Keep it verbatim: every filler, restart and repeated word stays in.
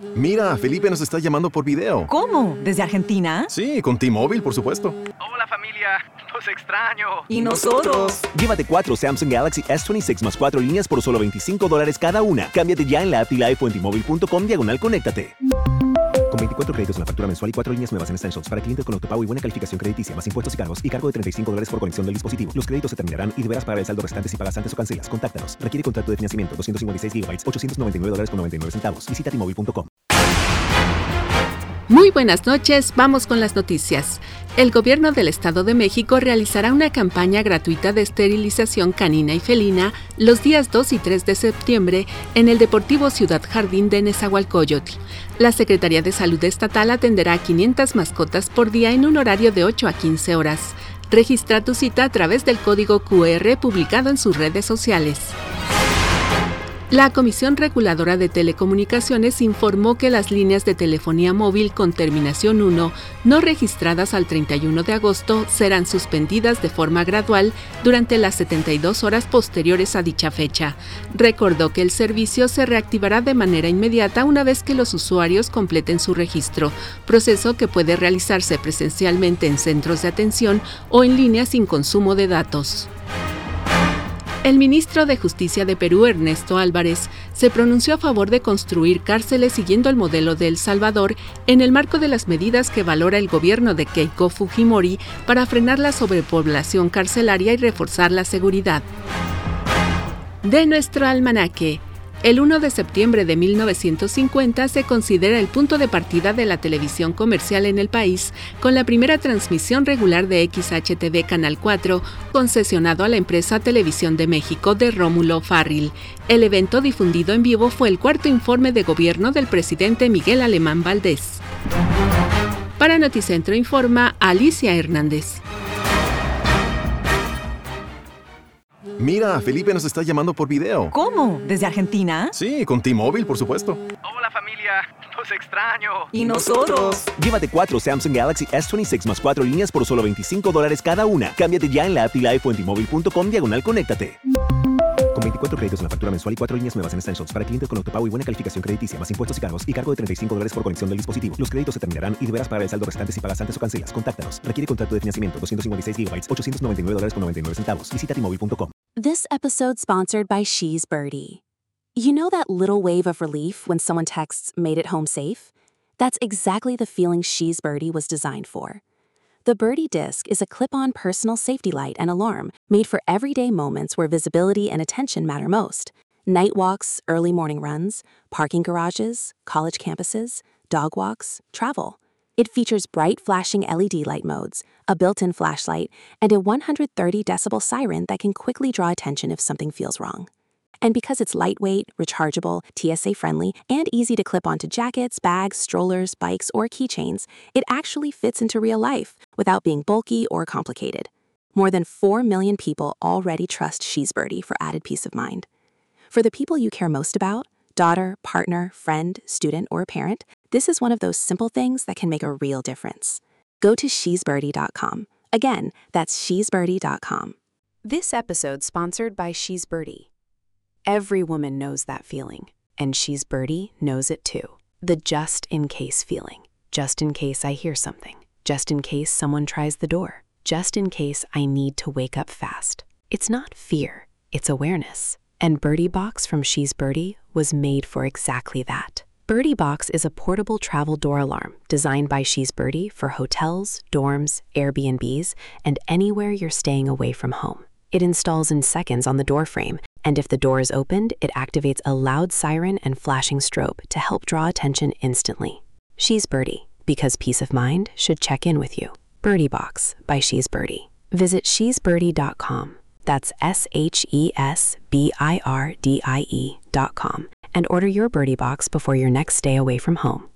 Mira, Felipe nos está llamando por video. ¿Cómo? ¿Desde Argentina? Sí, con T-Mobile, por supuesto. Hola familia, los extraño. ¿Y nosotros? Llévate cuatro Samsung Galaxy S veintiséis más cuatro líneas por solo veinticinco dólares cada una. Cámbiate ya en la app y Live o en T-Mobile punto com diagonal conéctate. Con veinticuatro créditos en la factura mensual y cuatro líneas nuevas en Essentials para clientes con autopago y buena calificación crediticia, más impuestos y cargos y cargo de treinta y cinco dólares por conexión del dispositivo. Los créditos se terminarán y deberás pagar el saldo restante si pagas antes o cancelas. Contáctanos. Requiere contrato de financiamiento. doscientos cincuenta y seis gigabytes, ochocientos noventa y nueve dólares con noventa y nueve centavos. Visita T Mobile punto com. Muy buenas noches, vamos con las noticias. El gobierno del Estado de México realizará una campaña gratuita de esterilización canina y felina los días dos y tres de septiembre en el Deportivo Ciudad Jardín de Nezahualcóyotl. La Secretaría de Salud Estatal atenderá a quinientas mascotas por día en un horario de ocho a quince horas. Registra tu cita a través del código cu erre publicado en sus redes sociales. La Comisión Reguladora de Telecomunicaciones informó que las líneas de telefonía móvil con terminación uno, no registradas al treinta y uno de agosto, serán suspendidas de forma gradual durante las setenta y dos horas posteriores a dicha fecha. Recordó que el servicio se reactivará de manera inmediata una vez que los usuarios completen su registro, proceso que puede realizarse presencialmente en centros de atención o en línea sin consumo de datos. El ministro de Justicia de Perú, Ernesto Álvarez, se pronunció a favor de construir cárceles siguiendo el modelo de El Salvador en el marco de las medidas que valora el gobierno de Keiko Fujimori para frenar la sobrepoblación carcelaria y reforzar la seguridad. De nuestro almanaque. El primero de septiembre de mil novecientos cincuenta se considera el punto de partida de la televisión comercial en el país, con la primera transmisión regular de X H T V Canal cuatro, concesionado a la empresa Televisión de México de Rómulo Farril. El evento difundido en vivo fue el cuarto informe de gobierno del presidente Miguel Alemán Valdés. Para Noticentro informa Alicia Hernández. Mira, Felipe nos está llamando por video. ¿Cómo? ¿Desde Argentina? Sí, con T-Mobile, por supuesto. Hola familia, los extraño. ¿Y nosotros? Llévate cuatro Samsung Galaxy S veintiséis más cuatro líneas por solo veinticinco dólares cada una. Cámbiate ya en la app y Live o en T Mobile punto com diagonal conéctate. Con veinticuatro créditos en la factura mensual y cuatro líneas nuevas en Essentials para clientes con autopago y buena calificación crediticia, más impuestos y cargos y cargo de treinta y cinco dólares por conexión del dispositivo. Los créditos se terminarán y deberás pagar el saldo restante si pagas antes o cancelas. Contáctanos. Requiere contrato de financiamiento. doscientos cincuenta y seis gigabytes, ochocientos noventa y nueve dólares con noventa y nueve centavos. Visita T Mobile punto com. This episode sponsored by She's Birdie. You know that little wave of relief when someone texts, "Made it home safe"? That's exactly the feeling She's Birdie was designed for. The Birdie Disc is a clip-on personal safety light and alarm made for everyday moments where visibility and attention matter most. Night walks, early morning runs, parking garages, college campuses, dog walks, travel. It features bright flashing L E D light modes, a built-in flashlight, and a one hundred thirty decibel siren that can quickly draw attention if something feels wrong. And because it's lightweight, rechargeable, T S A-friendly, and easy to clip onto jackets, bags, strollers, bikes, or keychains, it actually fits into real life without being bulky or complicated. More than four million people already trust She's Birdie for added peace of mind. For the people you care most about, daughter, partner, friend, student, or parent, this is one of those simple things that can make a real difference. Go to she's birdie dot com. Again, that's she's birdie dot com. This episode sponsored by She's Birdie. Every woman knows that feeling, and She's Birdie knows it too. The just-in-case feeling. Just in case I hear something. Just in case someone tries the door. Just in case I need to wake up fast. It's not fear, it's awareness. And Birdie Box from She's Birdie was made for exactly that. Birdie Box is a portable travel door alarm designed by She's Birdie for hotels, dorms, Airbnbs, and anywhere you're staying away from home. It installs in seconds on the door frame, and if the door is opened, it activates a loud siren and flashing strobe to help draw attention instantly. She's Birdie, because peace of mind should check in with you. Birdie Box by She's Birdie. Visit she's birdie dot com. That's S H E S B I R D I E dot com. And order your Birdie Box before your next stay away from home.